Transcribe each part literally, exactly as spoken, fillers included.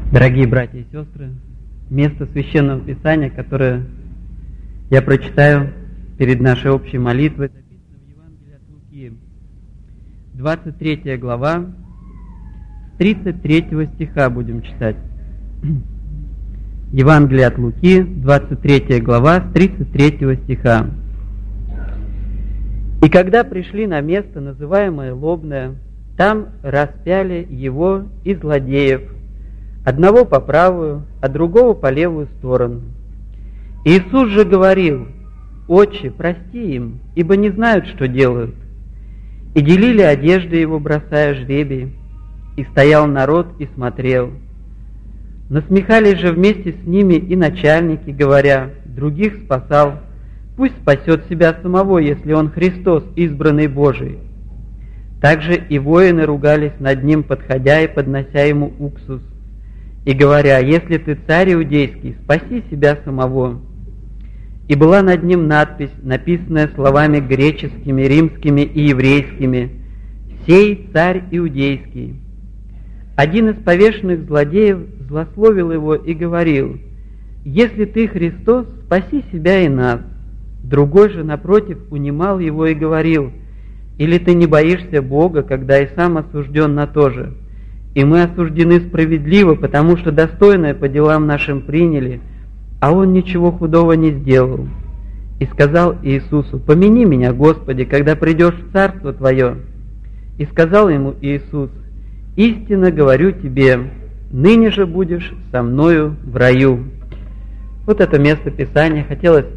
Дорогие братья и сестры, место Священного Писания, которое я прочитаю перед нашей общей молитвой, записано в Евангелии от Луки, двадцать третья глава, с тридцать третьего стиха будем читать. Евангелие от Луки, двадцать третья глава, с тридцать третьего стиха. «И когда пришли на место, называемое Лобное, там распяли его и злодеев, одного по правую, а другого по левую сторону. Иисус же говорил: Отче, прости им, ибо не знают, что делают. И делили одежды его, бросая жребий, и стоял народ и смотрел. Насмехались же вместе с ними и начальники, говоря: других спасал, пусть спасет себя самого, если он Христос, избранный Божий. Также и воины ругались над ним, подходя и поднося ему уксус, и говоря: если ты царь иудейский, спаси себя самого. И была над ним надпись, написанная словами греческими, римскими и еврейскими: «Сей царь иудейский». Один из повешенных злодеев злословил его и говорил: «Если ты Христос, спаси себя и нас». Другой же, напротив, унимал его и говорил: «Или ты не боишься Бога, когда и сам осужден на то же? И мы осуждены справедливо, потому что достойное по делам нашим приняли, а он ничего худого не сделал». И сказал Иисусу: «Помяни меня, Господи, когда придешь в Царство Твое». И сказал ему Иисус: «Истинно говорю тебе, ныне же будешь со мною в раю». Вот это место Писания хотелось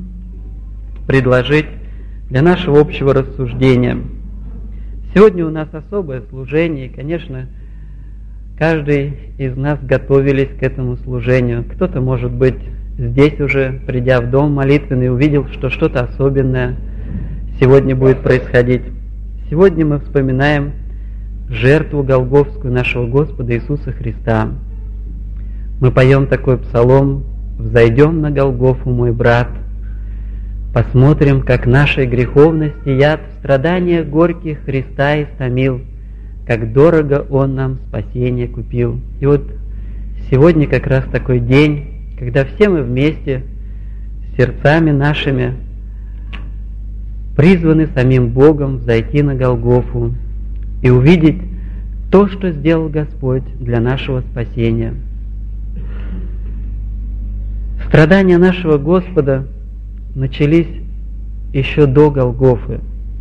предложить для нашего общего рассуждения. Сегодня у нас особое служение, и, конечно, каждый из нас готовились к этому служению. Кто-то, может быть, здесь уже, придя в дом молитвенный, увидел, что что-то особенное сегодня будет происходить. Сегодня мы вспоминаем жертву голгофскую нашего Господа Иисуса Христа. Мы поем такой псалом: «Взойдем на Голгофу, мой брат, посмотрим, как нашей греховности яд в страданиях горьких Христа истомил, как дорого Он нам спасение купил». И вот сегодня как раз такой день, когда все мы вместе, сердцами нашими, призваны самим Богом взойти на Голгофу и увидеть то, что сделал Господь для нашего спасения. Страдания нашего Господа начались еще до Голгофы.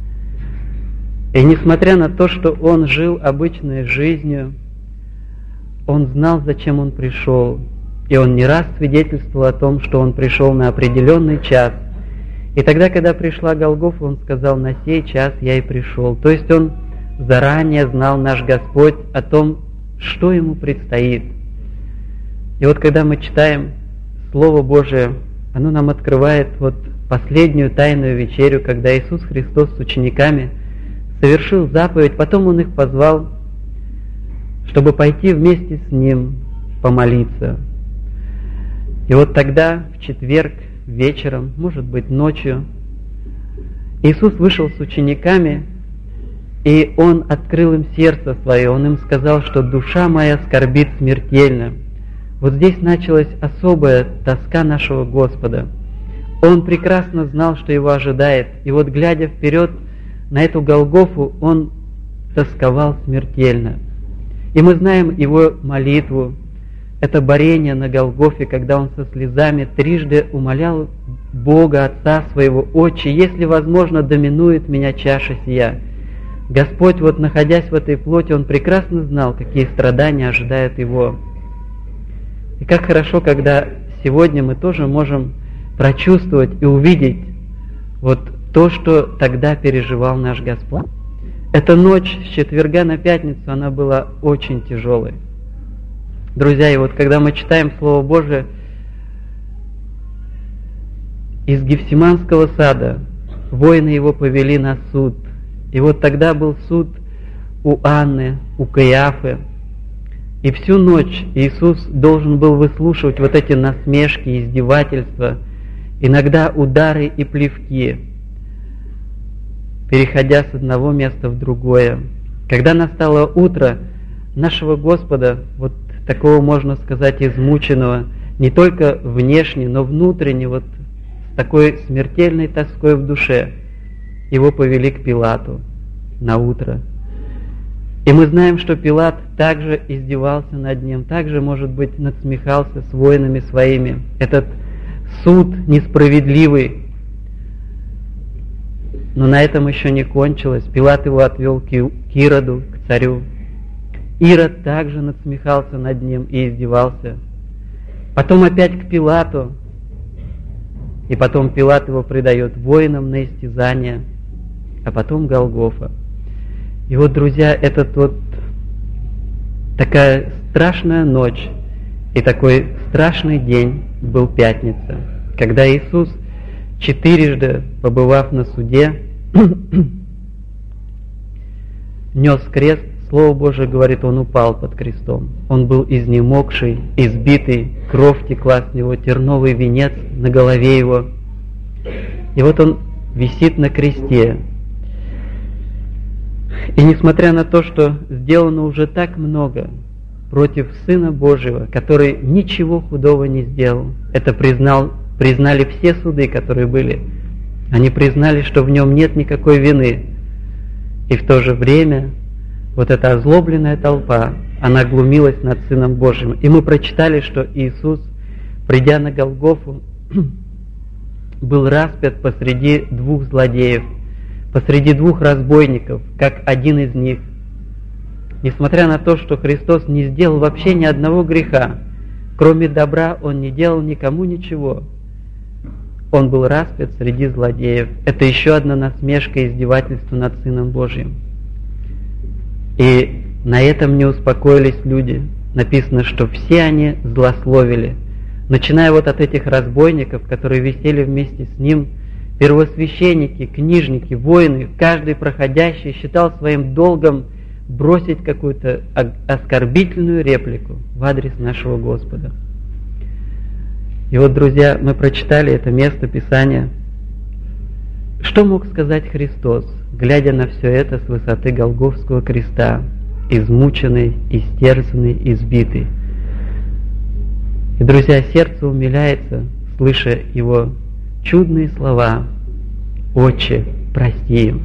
И несмотря на то, что Он жил обычной жизнью, Он знал, зачем Он пришел. И Он не раз свидетельствовал о том, что Он пришел на определенный час. И тогда, когда пришла Голгофа, Он сказал: «На сей час я и пришел». То есть Он заранее знал, наш Господь, о том, что Ему предстоит. И вот когда мы читаем Слово Божие, оно нам открывает вот последнюю тайную вечерю, когда Иисус Христос с учениками совершил заповедь, потом Он их позвал, чтобы пойти вместе с Ним помолиться. И вот тогда, в четверг вечером, может быть ночью, Иисус вышел с учениками, и Он открыл им сердце свое, Он им сказал, что душа моя скорбит смертельно. Вот здесь началась особая тоска нашего Господа. Он прекрасно знал, что Его ожидает, и вот, глядя вперед на эту Голгофу, Он тосковал смертельно. И мы знаем Его молитву, это борение на Голгофе, когда Он со слезами трижды умолял Бога, Отца Своего: «Отче, если возможно, доминует меня чаша сия». Господь, вот находясь в этой плоти, Он прекрасно знал, какие страдания ожидают Его. И как хорошо, когда сегодня мы тоже можем прочувствовать и увидеть вот то, что тогда переживал наш Господь. Эта ночь с четверга на пятницу, она была очень тяжелой. Друзья, и вот когда мы читаем Слово Божие, из Гефсиманского сада воины Его повели на суд. И вот тогда был суд у Анны, у Каиафы. И всю ночь Иисус должен был выслушивать вот эти насмешки, издевательства, иногда удары и плевки, переходя с одного места в другое. Когда настало утро, нашего Господа вот такого, можно сказать, измученного, не только внешне, но внутренне, вот с такой смертельной тоской в душе, его повели к Пилату на утро. И мы знаем, что Пилат также издевался над ним, также, может быть, надсмехался с воинами своими. Этот суд несправедливый. Но на этом еще не кончилось. Пилат его отвел к Ироду, к царю. Ирод также надсмехался над ним и издевался. Потом опять к Пилату. И потом Пилат его предает воинам на истязание. А потом Голгофа. И вот, друзья, этот вот такая страшная ночь и такой страшный день был пятница, когда Иисус, четырежды побывав на суде, нес крест. Слово Божие говорит, он упал под крестом. Он был изнемогший, избитый, кровь текла с него, терновый венец на голове его. И вот он висит на кресте. И несмотря на то, что сделано уже так много против Сына Божьего, который ничего худого не сделал, это признал, признали все суды, которые были. Они признали, что в нем нет никакой вины. И в то же время вот эта озлобленная толпа, она глумилась над Сыном Божьим. И мы прочитали, что Иисус, придя на Голгофу, был распят посреди двух злодеев, посреди двух разбойников, как один из них. Несмотря на то, что Христос не сделал вообще ни одного греха, кроме добра Он не делал никому ничего, Он был распят среди злодеев. Это еще одна насмешка и издевательство над Сыном Божьим. И на этом не успокоились люди. Написано, что все они злословили. Начиная вот от этих разбойников, которые висели вместе с ним, первосвященники, книжники, воины, каждый проходящий считал своим долгом бросить какую-то оскорбительную реплику в адрес нашего Господа. И вот, друзья, мы прочитали это место Писания. Что мог сказать Христос, глядя на все это с высоты Голгофского креста, измученный, истерзанный, избитый? И, друзья, сердце умиляется, слыша его чудные слова: «Отче, прости им!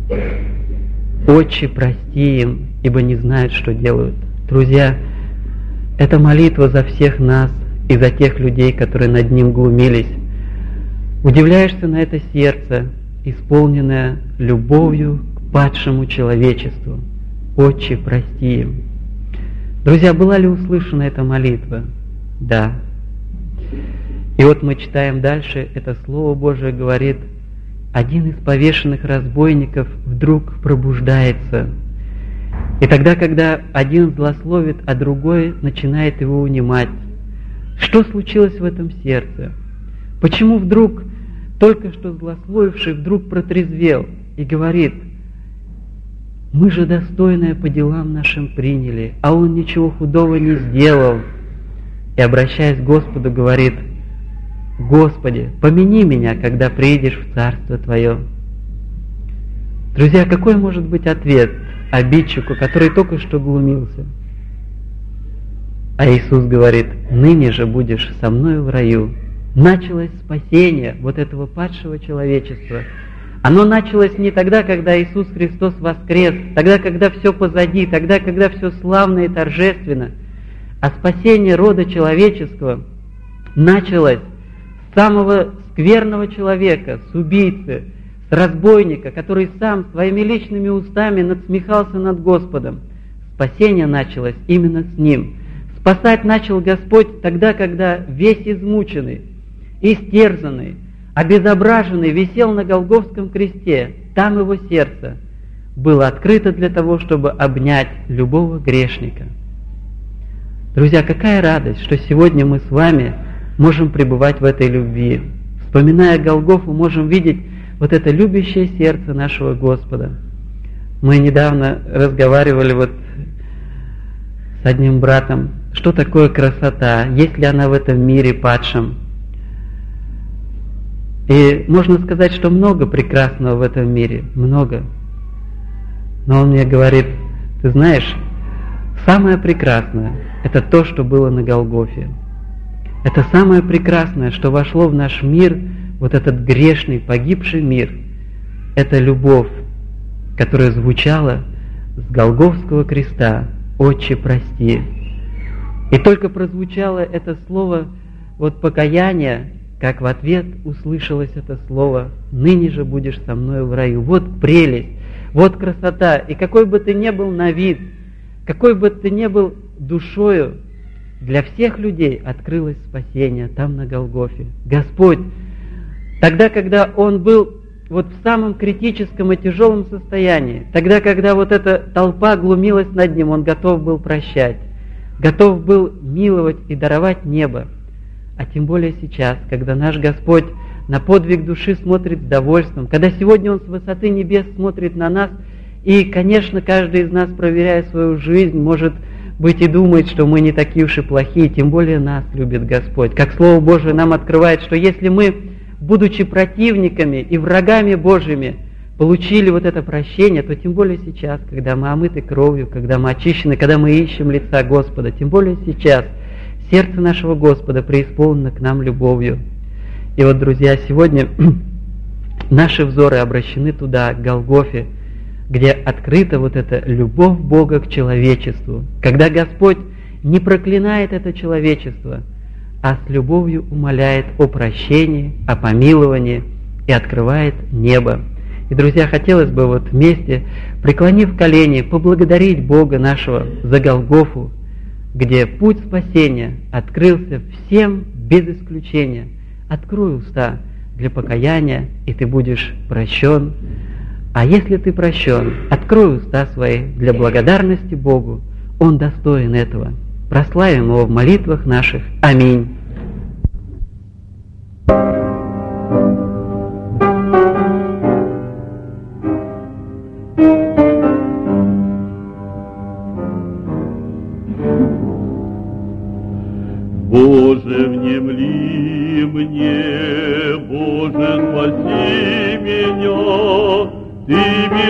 Отче, прости им, ибо не знают, что делают». Друзья, это молитва за всех нас и за тех людей, которые над ним глумились. Удивляешься на это сердце, исполненное любовью к падшему человечеству. «Отче, прости им». Друзья, была ли услышана эта молитва? Да. И вот мы читаем дальше, это Слово Божие говорит: один из повешенных разбойников вдруг пробуждается. И тогда, когда один злословит, а другой начинает его унимать. Что случилось в этом сердце? Почему вдруг только что злословивший вдруг протрезвел и говорит: мы же достойное по делам нашим приняли, а он ничего худого не сделал. И, обращаясь к Господу, говорит: Господи, помяни меня, когда приедешь в Царство Твое. Друзья, какой может быть ответ обидчику, который только что глумился? А Иисус говорит: ныне же будешь со мною в раю. Началось спасение вот этого падшего человечества. Оно началось не тогда, когда Иисус Христос воскрес, тогда, когда все позади, тогда, когда все славно и торжественно, а спасение рода человеческого началось с самого скверного человека, с убийцы, с разбойника, который сам своими личными устами надсмехался над Господом. Спасение началось именно с ним. Спасать начал Господь тогда, когда весь измученный, истерзанный, обезображенный висел на Голгофском кресте. Там его сердце было открыто для того, чтобы обнять любого грешника. Друзья, какая радость, что сегодня мы с вами можем пребывать в этой любви. Вспоминая Голгофу, можем видеть вот это любящее сердце нашего Господа. Мы недавно разговаривали вот с одним братом, что такое красота, есть ли она в этом мире падшем. И можно сказать, что много прекрасного в этом мире, много. Но он мне говорит: ты знаешь, самое прекрасное – это то, что было на Голгофе. Это самое прекрасное, что вошло в наш мир, вот этот грешный, погибший мир. Это любовь, которая звучала с Голгофского креста: «Отче, прости». И только прозвучало это слово вот покаяния, как в ответ услышалось это слово: «Ныне же будешь со мною в раю». Вот прелесть, вот красота. И какой бы ты ни был на вид, какой бы ты ни был душою, для всех людей открылось спасение там на Голгофе. Господь, тогда, когда Он был вот в самом критическом и тяжелом состоянии, тогда, когда вот эта толпа глумилась над Ним, Он готов был прощать, готов был миловать и даровать небо. А тем более сейчас, когда наш Господь на подвиг души смотрит с довольством, когда сегодня Он с высоты небес смотрит на нас, и, конечно, каждый из нас, проверяя свою жизнь, может быть и думает, что мы не такие уж и плохие, тем более нас любит Господь. Как Слово Божие нам открывает, что если мы, будучи противниками и врагами Божьими, получили вот это прощение, то тем более сейчас, когда мы омыты кровью, когда мы очищены, когда мы ищем лица Господа, тем более сейчас сердце нашего Господа преисполнено к нам любовью. И вот, друзья, сегодня наши взоры обращены туда, к Голгофе, где открыта вот эта любовь Бога к человечеству, когда Господь не проклинает это человечество, а с любовью умоляет о прощении, о помиловании и открывает небо. И, друзья, хотелось бы вот вместе, преклонив колени, поблагодарить Бога нашего за Голгофу, где путь спасения открылся всем без исключения. Открой уста для покаяния, и ты будешь прощен. А если ты прощен, открой уста свои для благодарности Богу. Он достоин этого. Прославим Его в молитвах наших. Аминь. Боже, внемли мне, Боже, спаси меня, Ты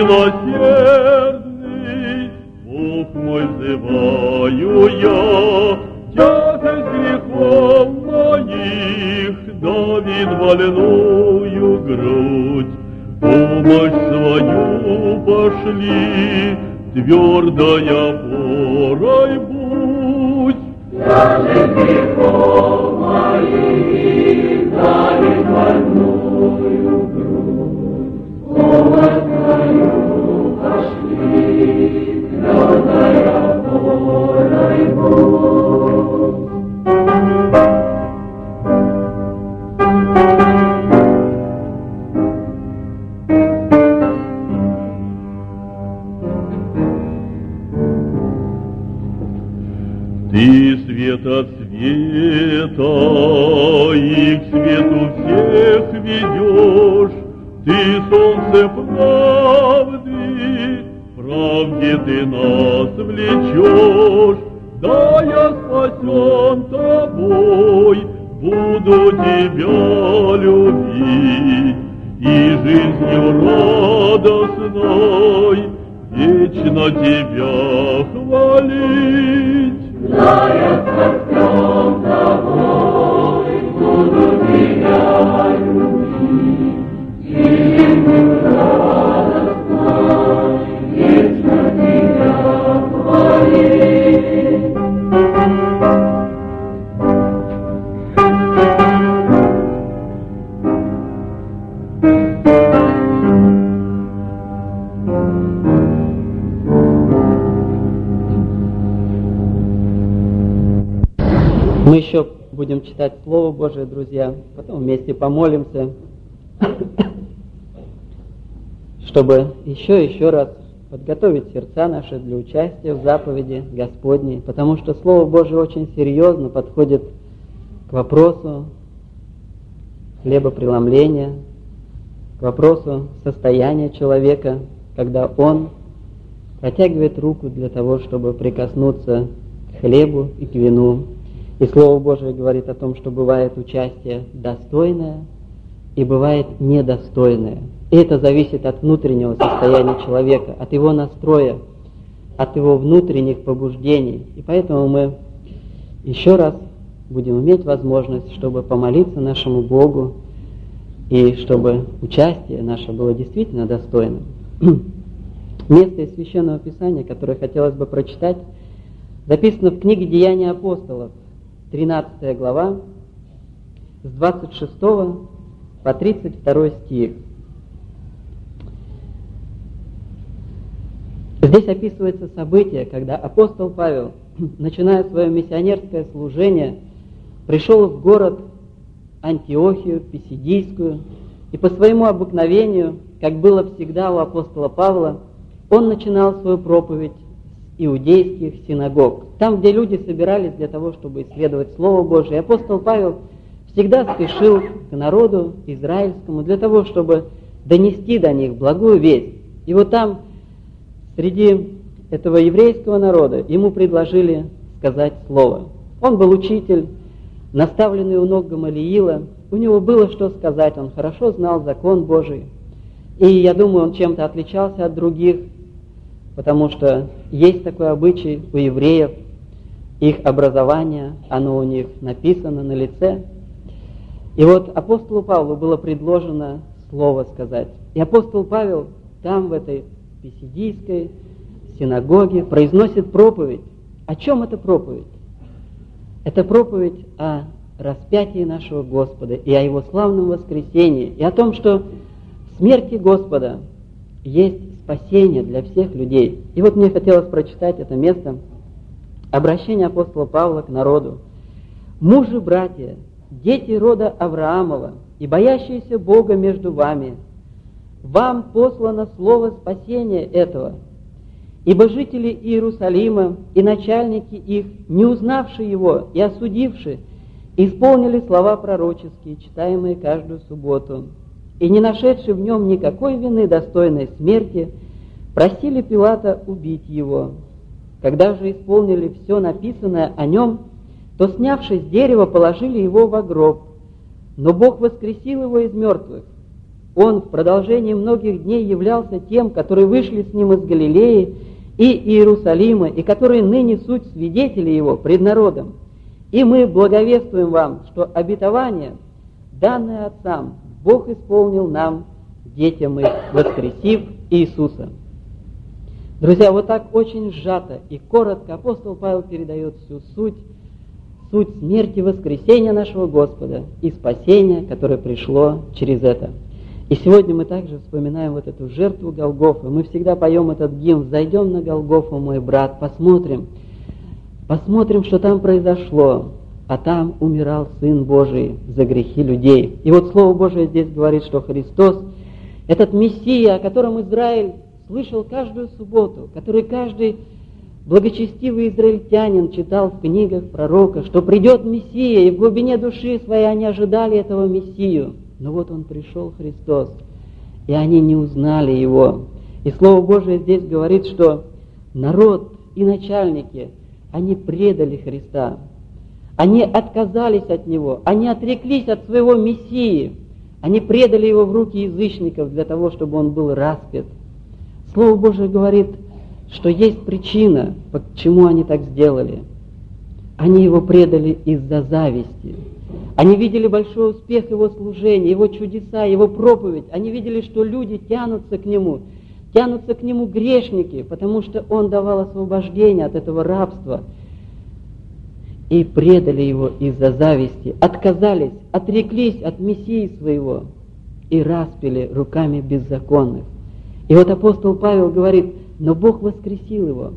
милосердный, Бог мой, взываю я, тяжесть грехов моих давит больную грудь. Помощь свою пошли, твердая опорой будь. Тяжесть грехов моих давит больную грудь. Помощь свою пошли, твердая опорой будь. Ты свет от света, и к свету всех ведешь, Ты солнце правды, правде Ты нас влечешь. Да я спасен Тобой, буду Тебя любить, и жизнью радостной вечно Тебя хвалить. Да я спасен Тобой, буду Тебя любить, и жизнью радостной вечно Тебя хвалить. Мы еще будем читать Слово Божие, друзья, потом вместе помолимся, чтобы еще и еще раз подготовить сердца наши для участия в заповеди Господней, потому что Слово Божие очень серьезно подходит к вопросу хлебопреломления, к вопросу состояния человека, когда он протягивает руку для того, чтобы прикоснуться к хлебу и к вину. И Слово Божие говорит о том, что бывает участие достойное и бывает недостойное. И это зависит от внутреннего состояния человека, от его настроя, от его внутренних побуждений. И поэтому мы еще раз будем иметь возможность, чтобы помолиться нашему Богу, и чтобы участие наше было действительно достойным. Место из Священного Писания, которое хотелось бы прочитать, записано в книге «Деяния апостолов», тринадцатая глава, с двадцать шестого по тридцать второй стих. Здесь описывается событие, когда апостол Павел, начиная свое миссионерское служение, пришел в город Антиохию Писидийскую, и по своему обыкновению, как было всегда у апостола Павла, он начинал свою проповедь с иудейских синагог, там, где люди собирались для того, чтобы исследовать Слово Божие. И апостол Павел всегда спешил к народу израильскому для того, чтобы донести до них благую весть. И вот там, среди этого еврейского народа, ему предложили сказать слово. Он был учитель, наставленный у ног Гамалиила, у него было что сказать, он хорошо знал закон Божий. И я думаю, он чем-то отличался от других, потому что есть такой обычай у евреев, их образование, оно у них написано на лице. И вот апостолу Павлу было предложено слово сказать. И апостол Павел там, в этой Писидийской синагоге, произносит проповедь. О чем эта проповедь? Это проповедь о распятии нашего Господа и о Его славном воскресении, и о том, что в смерти Господа есть спасение для всех людей. И вот мне хотелось прочитать это место, обращение апостола Павла к народу. «Мужи, братья, дети рода Авраамова и боящиеся Бога между вами, вам послано слово спасения этого, ибо жители Иерусалима и начальники их, не узнавшие его и осудившие, исполнили слова пророческие, читаемые каждую субботу, и не нашедшие в нем никакой вины, достойной смерти, просили Пилата убить его. Когда же исполнили все написанное о нем, то, снявши с дерева, положили его во гроб. Но Бог воскресил его из мертвых. Он в продолжении многих дней являлся тем, которые вышли с ним из Галилеи и Иерусалима, и которые ныне суть свидетели его пред народом. И мы благовествуем вам, что обетование, данное отцам, Бог исполнил нам, детям их, воскресив Иисуса». Друзья, вот так очень сжато и коротко апостол Павел передает всю суть, суть смерти, воскресения нашего Господа и спасения, которое пришло через это. И сегодня мы также вспоминаем вот эту жертву Голгофы. Мы всегда поем этот гимн «Зайдем на Голгофу, мой брат, посмотрим». Посмотрим, что там произошло, а там умирал Сын Божий за грехи людей. И вот Слово Божие здесь говорит, что Христос, этот Мессия, о котором Израиль слышал каждую субботу, который каждый благочестивый израильтянин читал в книгах пророка, что придет Мессия, и в глубине души своей они ожидали этого Мессию. Но вот Он пришел, Христос, и они не узнали Его. И Слово Божие здесь говорит, что народ и начальники, они предали Христа, они отказались от Него, они отреклись от своего Мессии, они предали Его в руки язычников для того, чтобы Он был распят. Слово Божие говорит, что есть причина, почему они так сделали. Они Его предали из-за зависти. Они видели большой успех Его служения, Его чудеса, Его проповедь. Они видели, что люди тянутся к Нему, тянутся к Нему грешники, потому что Он давал освобождение от этого рабства. И предали Его из-за зависти, отказались, отреклись от Мессии своего и распяли руками беззаконных. И вот апостол Павел говорит, но Бог воскресил Его.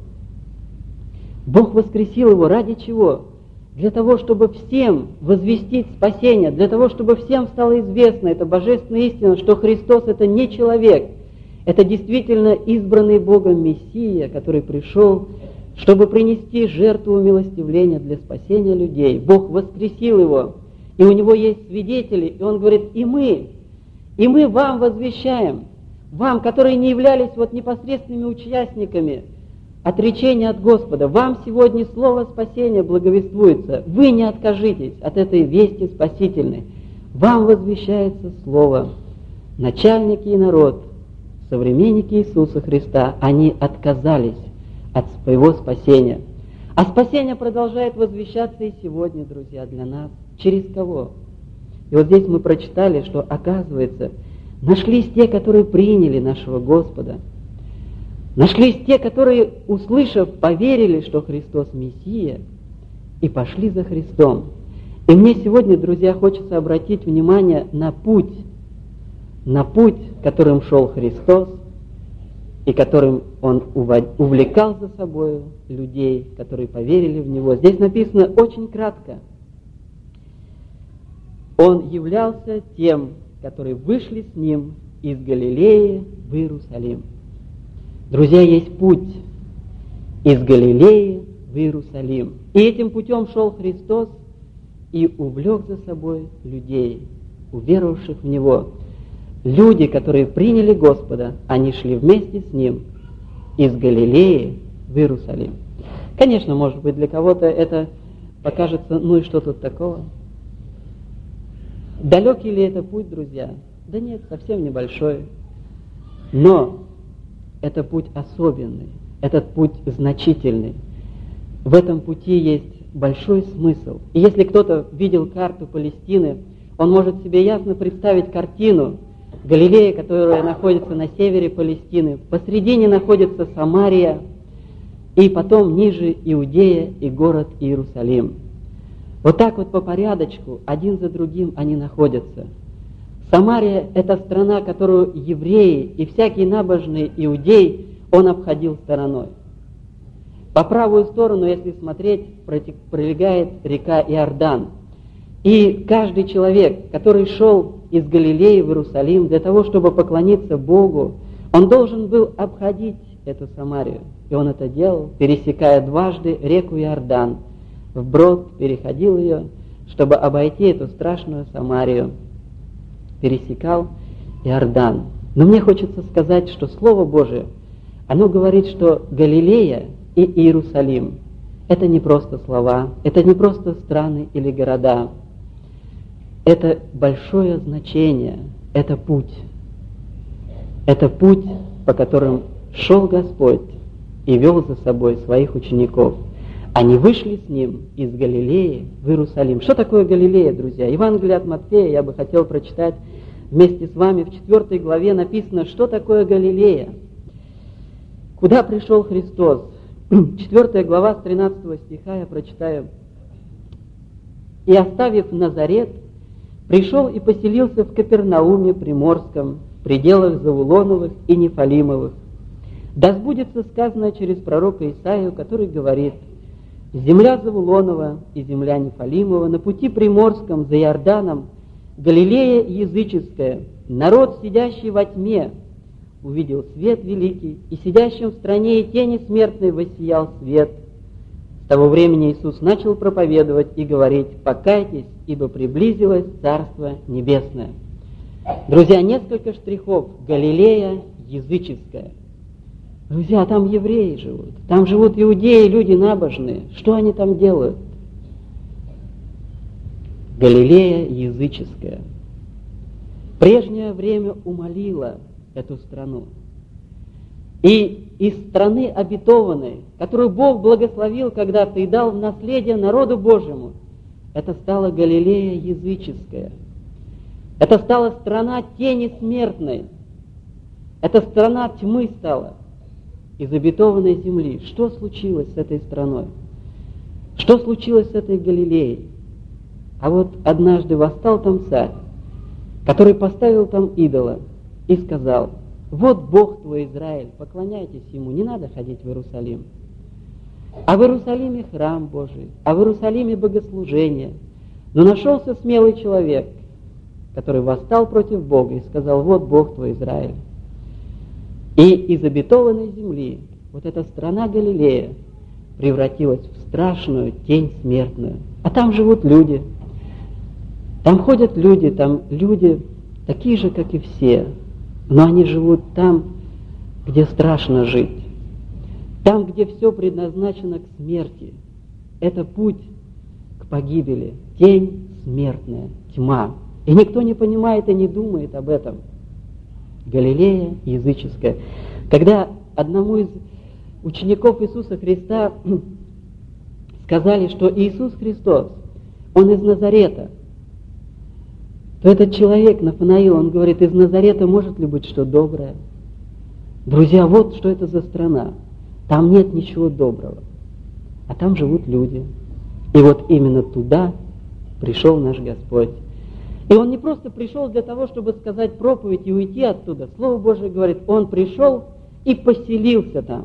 Бог воскресил Его ради чего? Для того, чтобы всем возвестить спасение, для того, чтобы всем стало известно эта божественная истина, что Христос — это не человек, это действительно избранный Богом Мессия, который пришел, чтобы принести жертву умилостивления для спасения людей. Бог воскресил Его, и у Него есть свидетели, и Он говорит, и мы, и мы вам возвещаем, вам, которые не являлись вот непосредственными участниками отречения от Господа, вам сегодня слово спасения благовествуется. Вы не откажитесь от этой вести спасительной. Вам возвещается слово. Начальники и народ, современники Иисуса Христа, они отказались от своего спасения. А спасение продолжает возвещаться и сегодня, друзья, для нас. Через кого? И вот здесь мы прочитали, что, оказывается, нашлись те, которые приняли нашего Господа. Нашлись те, которые, услышав, поверили, что Христос Мессия, и пошли за Христом. И мне сегодня, друзья, хочется обратить внимание на путь, на путь, которым шел Христос, и которым Он увлекал за собой людей, которые поверили в Него. Здесь написано очень кратко. Он являлся тем, которые вышли с Ним из Галилеи в Иерусалим. Друзья, есть путь из Галилеи в Иерусалим. И этим путем шел Христос и увлек за собой людей, уверовавших в Него. Люди, которые приняли Господа, они шли вместе с Ним из Галилеи в Иерусалим. Конечно, может быть, для кого-то это покажется, ну и что тут такого? Далекий ли это путь, друзья? Да нет, совсем небольшой. Но это путь особенный, этот путь значительный. В этом пути есть большой смысл. И если кто-то видел карту Палестины, он может себе ясно представить картину Галилея, которая находится на севере Палестины. Посредине находится Самария, и потом ниже Иудея и город Иерусалим. Вот так вот по порядочку, один за другим они находятся. Самария – это страна, которую евреи и всякий набожный иудей, он обходил стороной. По правую сторону, если смотреть, пролегает река Иордан. И каждый человек, который шел из Галилеи в Иерусалим для того, чтобы поклониться Богу, он должен был обходить эту Самарию. И он это делал, пересекая дважды реку Иордан. Вброд переходил ее, чтобы обойти эту страшную Самарию. Пересекал Иордан. Но мне хочется сказать, что Слово Божие, оно говорит, что Галилея и Иерусалим – это не просто слова, это не просто страны или города. Это большое значение, это путь. Это путь, по которым шел Господь и вел за собой своих учеников. Они вышли с Ним из Галилеи в Иерусалим. Что такое Галилея, друзья? Евангелие от Матфея я бы хотел прочитать вместе с вами. В четвертой главе написано, что такое Галилея. Куда пришел Христос? Четвертая глава с тринадцатого стиха я прочитаю. «И, оставив Назарет, пришел и поселился в Капернауме Приморском, в пределах Завулоновых и Нефалимовых. Да сбудется сказанное через пророка Исаию, который говорит: земля Завулонова и земля Нефалимова на пути Приморском за Иорданом, Галилея языческая, народ, сидящий во тьме, увидел свет великий, и сидящим в стране и тени смертной воссиял свет. С того времени Иисус начал проповедовать и говорить: покайтесь, ибо приблизилось Царство Небесное». Друзья, несколько штрихов. Галилея языческая. Друзья, там евреи живут, там живут иудеи, люди набожные. Что они там делают? Галилея языческая. Прежнее время умолило эту страну. И из страны обетованной, которую Бог благословил когда-то и дал в наследие народу Божьему, это стала Галилея языческая. Это стала страна тени смертной. Это страна тьмы стала из обетованной земли. Что случилось с этой страной? Что случилось с этой Галилеей? А вот однажды восстал там царь, который поставил там идола и сказал: вот Бог твой Израиль, поклоняйтесь Ему, не надо ходить в Иерусалим. А в Иерусалиме храм Божий, а в Иерусалиме богослужение. Но нашелся смелый человек, который восстал против Бога и сказал: вот Бог твой Израиль. И из обетованной земли вот эта страна Галилея превратилась в страшную тень смертную. А там живут люди. Там ходят люди, там люди такие же, как и все. Но они живут там, где страшно жить. Там, где все предназначено к смерти. Это путь к погибели. Тень смертная, тьма. И никто не понимает и не думает об этом. Галилея языческая. Когда одному из учеников Иисуса Христа сказали, что Иисус Христос, Он из Назарета, то этот человек, Нафанаил, он говорит, из Назарета может ли быть что доброе? Друзья, вот что это за страна. Там нет ничего доброго, а там живут люди. И вот именно туда пришел наш Господь. И Он не просто пришел для того, чтобы сказать проповедь и уйти оттуда. Слово Божие говорит, Он пришел и поселился там,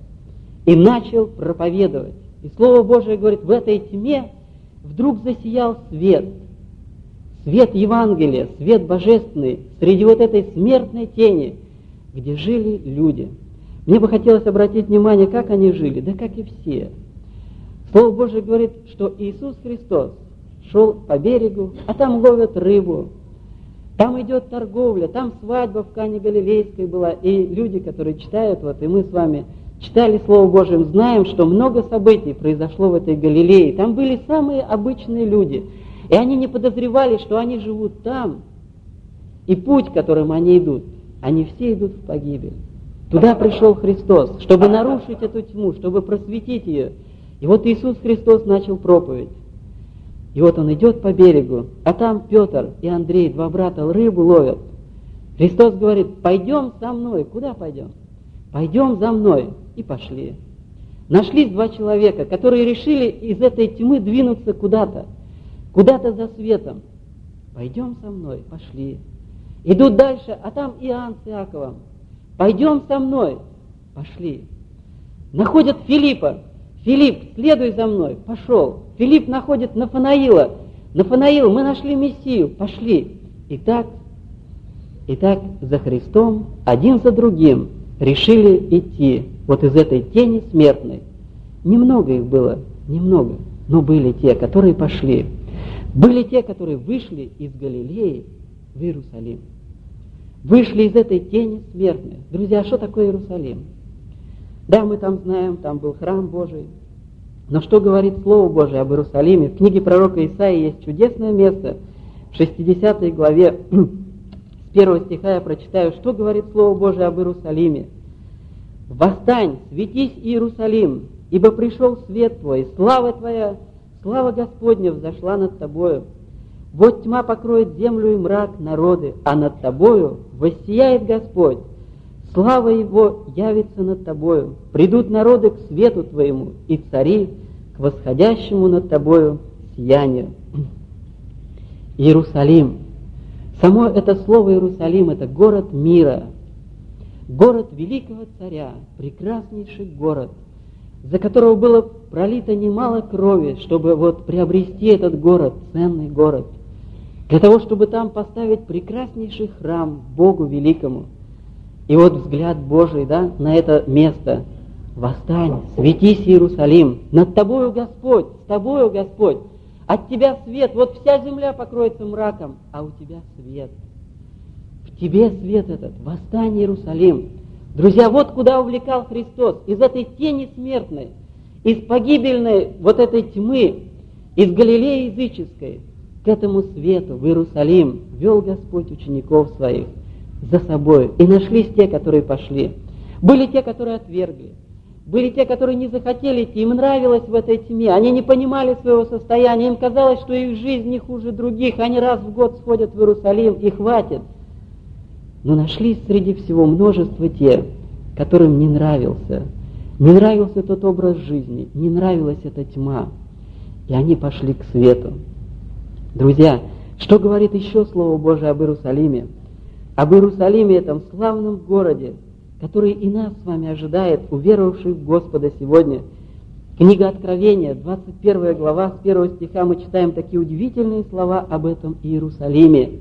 и начал проповедовать. И Слово Божие говорит, в этой тьме вдруг засиял свет. Свет Евангелия, свет божественный, среди вот этой смертной тени, где жили люди. Мне бы хотелось обратить внимание, как они жили, да как и все. Слово Божие говорит, что Иисус Христос шел по берегу, а там ловят рыбу, там идет торговля, там свадьба в Кане Галилейской была, и люди, которые читают, вот и мы с вами читали Слово Божие, знаем, что много событий произошло в этой Галилее. Там были самые обычные люди, и они не подозревали, что они живут там, и путь, которым они идут, они все идут в погибель. Туда пришел Христос, чтобы нарушить эту тьму, чтобы просветить ее. И вот Иисус Христос начал проповедь. И вот Он идет по берегу, а там Петр и Андрей, два брата, рыбу ловят. Христос говорит, пойдем со мной. Куда пойдем? Пойдем за мной. И пошли. Нашлись два человека, которые решили из этой тьмы двинуться куда-то, куда-то за светом. Пойдем со мной. Пошли. Идут дальше, а там Иоанн с Иаковом. Пойдем со мной. Пошли. Находят Филиппа. Филипп, следуй за мной. Пошел. Филипп находит Нафанаила. Нафанаил, мы нашли Мессию. Пошли. И так, и так за Христом, один за другим, решили идти вот из этой тени смертной. Немного их было, немного, но были те, которые пошли. Были те, которые вышли из Галилеи в Иерусалим. Вышли из этой тени смертной. Друзья, что такое Иерусалим? Да, мы там знаем, там был храм Божий. Но что говорит Слово Божие об Иерусалиме? В книге пророка Исаии есть чудесное место. В шестидесятой главе, с первого стиха я прочитаю, что говорит Слово Божие об Иерусалиме. «Восстань, светись, Иерусалим, ибо пришел свет твой, слава твоя, слава Господня взошла над тобою. Вот тьма покроет землю и мрак народы, а над тобою воссияет Господь. Слава Его явится над тобою. Придут народы к свету твоему, и цари к восходящему над тобою сиянию». Иерусалим. Само это слово Иерусалим – это город мира, город великого царя, прекраснейший город, за которого было пролито немало крови, чтобы вот приобрести этот город, ценный город, для того, чтобы там поставить прекраснейший храм Богу великому. И вот взгляд Божий, да, на это место. «Восстань, светись, Иерусалим, над тобою Господь, с тобою Господь, от тебя свет, вот вся земля покроется мраком, а у тебя свет. В тебе свет этот, восстань, Иерусалим». Друзья, вот куда увлекал Христос, из этой тени смертной, из погибельной вот этой тьмы, из Галилеи языческой, к этому свету, в Иерусалим, вел Господь учеников своих за собой. И нашлись те, которые пошли. Были те, которые отвергли. Были те, которые не захотели идти. Им нравилось в этой тьме. Они не понимали своего состояния. Им казалось, что их жизнь не хуже других. Они раз в год сходят в Иерусалим, и хватит. Но нашлись среди всего множество те, которым не нравился. Не нравился тот образ жизни. Не нравилась эта тьма. И они пошли к свету. Друзья, что говорит еще Слово Божие об Иерусалиме? Об Иерусалиме, этом славном городе, который и нас с вами ожидает, уверовавших в Господа сегодня. Книга Откровения, двадцать первая глава, с первого стиха мы читаем такие удивительные слова об этом Иерусалиме.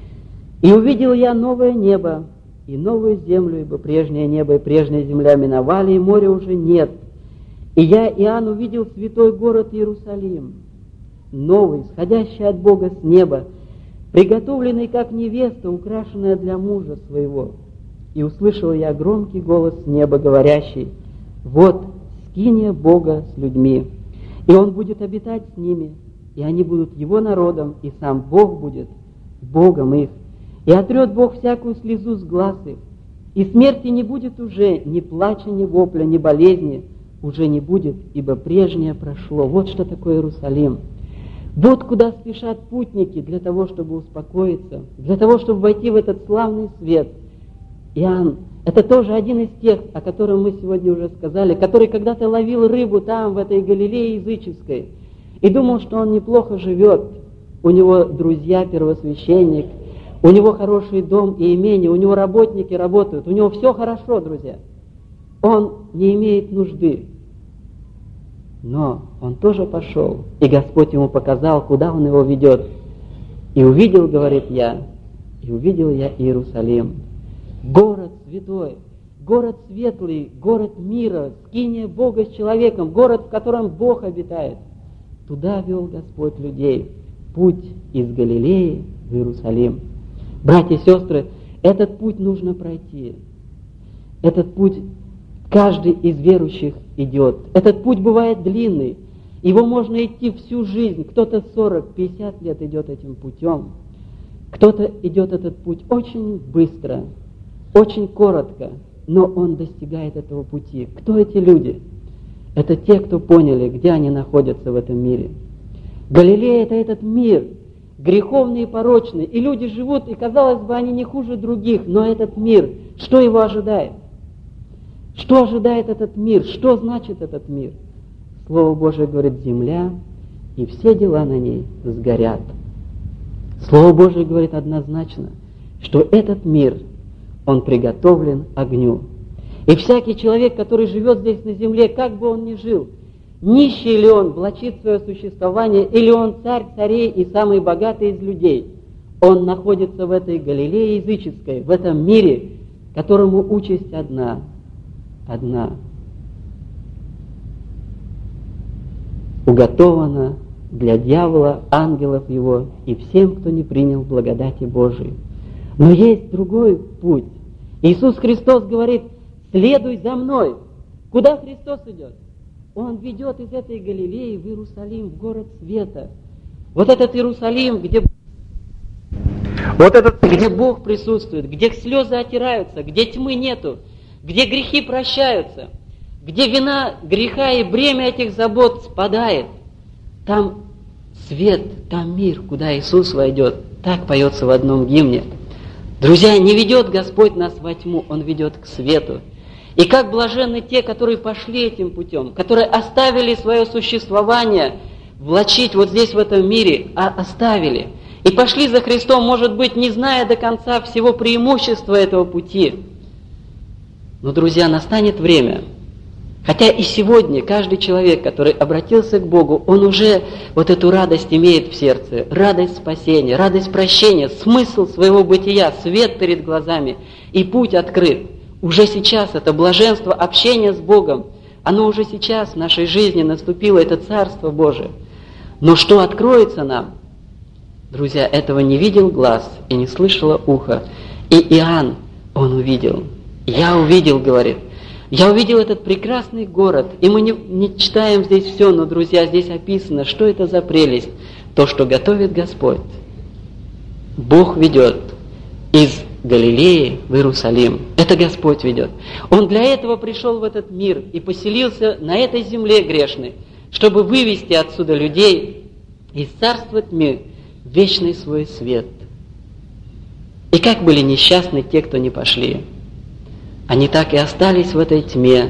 «И увидел я новое небо и новую землю, ибо прежнее небо и прежняя земля миновали, и моря уже нет. И я, Иоанн, увидел святой город Иерусалим, новый, сходящий от Бога с неба, приготовленный как невеста, украшенная для мужа своего. И услышал я громкий голос с неба, говорящий: вот скиния Бога с людьми, и Он будет обитать с ними, и они будут Его народом, и сам Бог будет Богом их. И отрет Бог всякую слезу с глаз их, и смерти не будет уже, ни плача, ни вопля, ни болезни, уже не будет, ибо прежнее прошло. Вот что такое Иерусалим. Вот куда спешат путники для того, чтобы успокоиться, для того, чтобы войти в этот славный свет. Иоанн, это тоже один из тех, о котором мы сегодня уже сказали, который когда-то ловил рыбу там, в этой Галилее языческой, и думал, что он неплохо живет. У него друзья, первосвященник, у него хороший дом и имение, у него работники работают, у него все хорошо, друзья. Он не имеет нужды. Но он тоже пошел, и Господь ему показал, куда он его ведет. И увидел, говорит я, и увидел я Иерусалим, город святой, город светлый, город мира, скиния Бога с человеком, город, в котором Бог обитает. Туда вел Господь людей, путь из Галилеи в Иерусалим. Братья и сестры, этот путь нужно пройти. Этот путь каждый из верующих идет. Этот путь бывает длинный. Его можно идти всю жизнь. Кто-то сорок-пятьдесят лет идет этим путем. Кто-то идет этот путь очень быстро, очень коротко, но он достигает этого пути. Кто эти люди? Это те, кто поняли, где они находятся в этом мире. Галилея – это этот мир, греховный и порочный. И люди живут, и, казалось бы, они не хуже других, но этот мир, что его ожидает? Что ожидает этот мир? Что значит этот мир? Слово Божие говорит: земля, и все дела на ней сгорят. Слово Божие говорит однозначно, что этот мир, он приготовлен огню. И всякий человек, который живет здесь на земле, как бы он ни жил, нищий ли он, влачит свое существование, или он царь царей и самый богатый из людей, он находится в этой Галилее языческой, в этом мире, которому участь одна, одна. Уготована для дьявола, ангелов его и всем, кто не принял благодати Божией. Но есть другой путь. Иисус Христос говорит: следуй за мной. Куда Христос идет? Он ведет из этой Галилеи в Иерусалим, в город света. Вот этот Иерусалим, где, вот этот, где Бог присутствует, где слезы отираются, где тьмы нету, где грехи прощаются, где вина греха и бремя этих забот спадает. Там свет, там мир, куда Иисус войдет. Так поется в одном гимне. Друзья, не ведет Господь нас во тьму, Он ведет к свету. И как блаженны те, которые пошли этим путем, которые оставили свое существование влачить вот здесь, в этом мире, а оставили. И пошли за Христом, может быть, не зная до конца всего преимущества этого пути. Но, друзья, настанет время, хотя и сегодня каждый человек, который обратился к Богу, он уже вот эту радость имеет в сердце, радость спасения, радость прощения, смысл своего бытия, свет перед глазами, и путь открыт. Уже сейчас это блаженство общения с Богом, оно уже сейчас в нашей жизни наступило, это Царство Божие. Но что откроется нам? Друзья, этого не видел глаз и не слышало ухо. И Иоанн, он увидел. Я увидел, говорит. Я увидел этот прекрасный город, и мы не, не читаем здесь все, но, друзья, здесь описано, что это за прелесть, то, что готовит Господь. Бог ведет из Галилеи в Иерусалим. Это Господь ведет. Он для этого пришел в этот мир и поселился на этой земле грешной, чтобы вывести отсюда людей из царства тьмы в вечный свой свет. И как были несчастны те, кто не пошли. Они так и остались в этой тьме.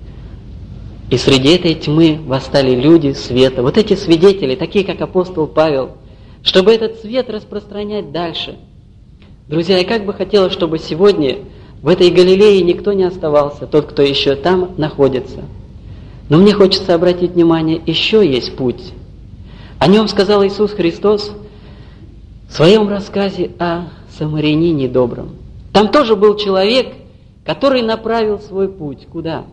И среди этой тьмы восстали люди света. Вот эти свидетели, такие как апостол Павел, чтобы этот свет распространять дальше. Друзья, я как бы хотела, чтобы сегодня в этой Галилее никто не оставался, тот, кто еще там находится. Но мне хочется обратить внимание, еще есть путь. О нем сказал Иисус Христос в своем рассказе о самарянине добром. Там тоже был человек, который направил свой путь. Куда?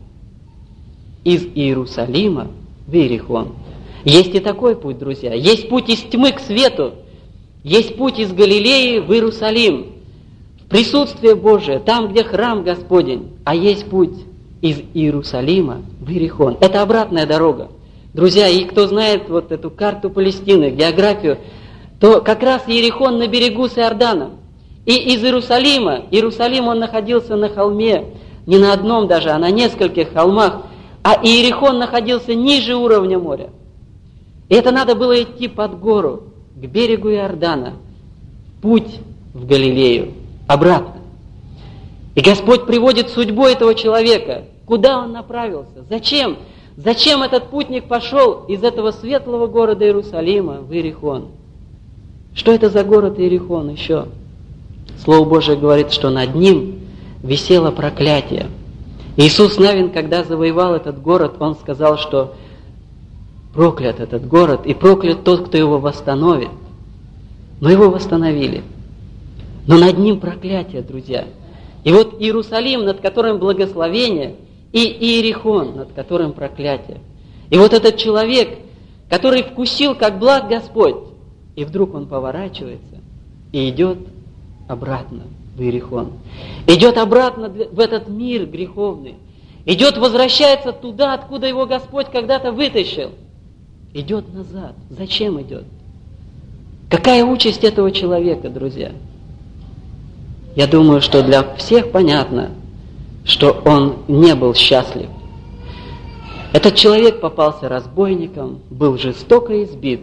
Из Иерусалима в Иерихон. Есть и такой путь, друзья. Есть путь из тьмы к свету. Есть путь из Галилеи в Иерусалим. В присутствие Божие, там, где храм Господень. А есть путь из Иерусалима в Иерихон. Это обратная дорога. Друзья, и кто знает вот эту карту Палестины, географию, то как раз Иерихон на берегу с Иорданом. И из Иерусалима, Иерусалим он находился на холме, не на одном даже, а на нескольких холмах. а Иерихон находился ниже уровня моря. И это надо было идти под гору, к берегу Иордана, путь в Галилею, обратно. И Господь приводит судьбу этого человека. Куда он направился? Зачем? Зачем этот путник пошел из этого светлого города Иерусалима в Иерихон? Что это за город Иерихон еще? Слово Божие говорит, что над ним висело проклятие. Иисус Навин, когда завоевал этот город, Он сказал, что проклят этот город, и проклят тот, кто его восстановит. Но его восстановили. Но над ним проклятие, друзья. И вот Иерусалим, над которым благословение, и Иерихон, над которым проклятие. И вот этот человек, который вкусил, как благ Господь, и вдруг он поворачивается и идет обратно в Иерихон. Идет обратно в этот мир греховный. Идет, возвращается туда, откуда его Господь когда-то вытащил. Идет назад. Зачем идет? Какая участь этого человека, друзья? Я думаю, что для всех понятно, что он не был счастлив. Этот человек попался разбойником, был жестоко избит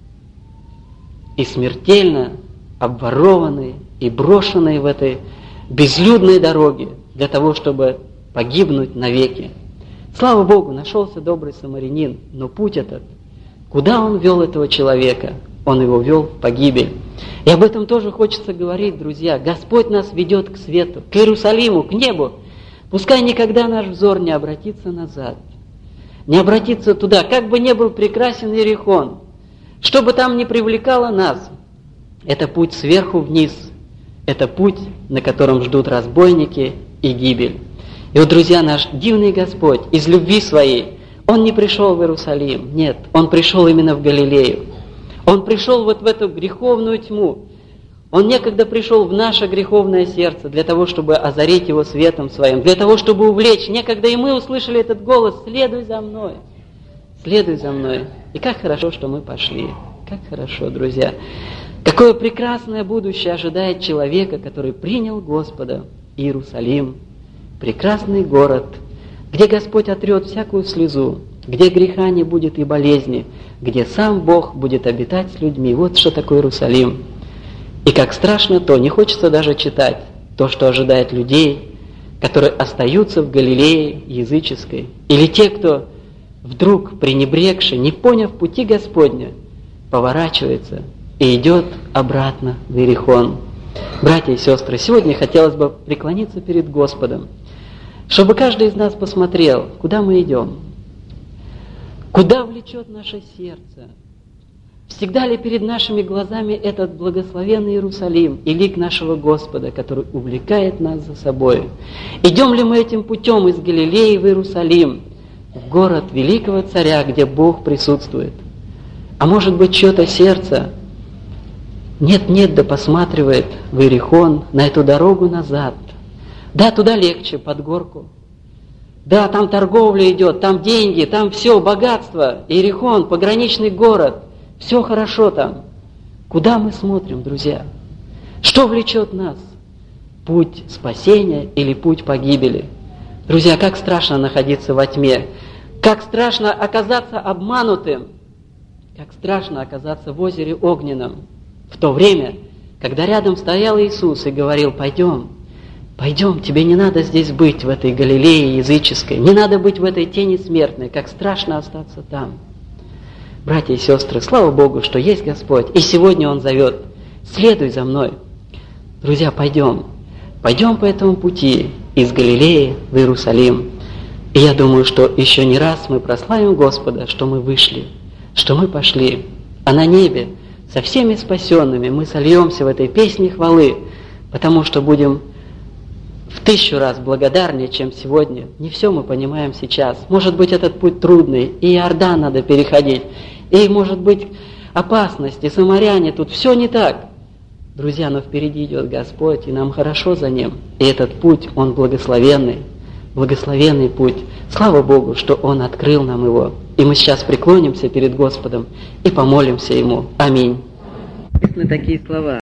и смертельно обворованный и брошенный в этой безлюдной дороге для того, чтобы погибнуть навеки. Слава Богу, нашелся добрый самарянин, но путь этот, куда он вел этого человека? Он его вел в погибель. И об этом тоже хочется говорить, друзья. Господь нас ведет к свету, к Иерусалиму, к небу. Пускай никогда наш взор не обратится назад, не обратится туда, как бы ни был прекрасен Иерихон, что бы там ни привлекало нас. Это путь сверху вниз, это путь, на котором ждут разбойники и гибель. И вот, друзья, наш дивный Господь из любви своей, Он не пришел в Иерусалим, нет, Он пришел именно в Галилею. Он пришел вот в эту греховную тьму. Он некогда пришел в наше греховное сердце для того, чтобы озарить его светом своим, для того, чтобы увлечь. Некогда и мы услышали этот голос: «Следуй за мной, следуй за мной». И как хорошо, что мы пошли. Как хорошо, друзья. Какое прекрасное будущее ожидает человека, который принял Господа. Иерусалим, прекрасный город, где Господь отрет всякую слезу, где греха не будет и болезни, где сам Бог будет обитать с людьми. Вот что такое Иерусалим. И как страшно то, не хочется даже читать то, что ожидает людей, которые остаются в Галилее языческой, или те, кто вдруг, пренебрегши, не поняв пути Господня, поворачивается и идет обратно в Иерихон. Братья и сестры, сегодня хотелось бы преклониться перед Господом, чтобы каждый из нас посмотрел, куда мы идем, куда влечет наше сердце. Всегда ли перед нашими глазами этот благословенный Иерусалим и лик нашего Господа, который увлекает нас за собой? Идем ли мы этим путем из Галилеи в Иерусалим, в город великого царя, где Бог присутствует? А может быть, чье-то сердце нет-нет, да посматривает в Иерихон, на эту дорогу назад. Да, туда легче, под горку. Да, там торговля идет, там деньги, там все, богатство. Иерихон, пограничный город. Все хорошо там. Куда мы смотрим, друзья? Что влечет нас? Путь спасения или путь погибели? Друзья, как страшно находиться во тьме. Как страшно оказаться обманутым. Как страшно оказаться в озере огненном. В то время, когда рядом стоял Иисус и говорил: пойдем, пойдем, тебе не надо здесь быть, в этой Галилее языческой. Не надо быть в этой тени смертной. Как страшно остаться там. Братья и сестры, слава Богу, что есть Господь, и сегодня Он зовет: следуй за мной. Друзья, пойдем, пойдем по этому пути из Галилеи в Иерусалим. И я думаю, что еще не раз мы прославим Господа, что мы вышли, что мы пошли. А на небе со всеми спасенными мы сольемся в этой песне хвалы, потому что будем в тысячу раз благодарнее, чем сегодня. Не все мы понимаем сейчас. Может быть, этот путь трудный, и Иордан надо переходить, и, может быть, опасность, и самаряне, тут все не так. Друзья, но впереди идет Господь, и нам хорошо за Ним. И этот путь, он благословенный, благословенный путь. Слава Богу, что Он открыл нам его. И мы сейчас преклонимся перед Господом и помолимся Ему. Аминь. Есть такие слова.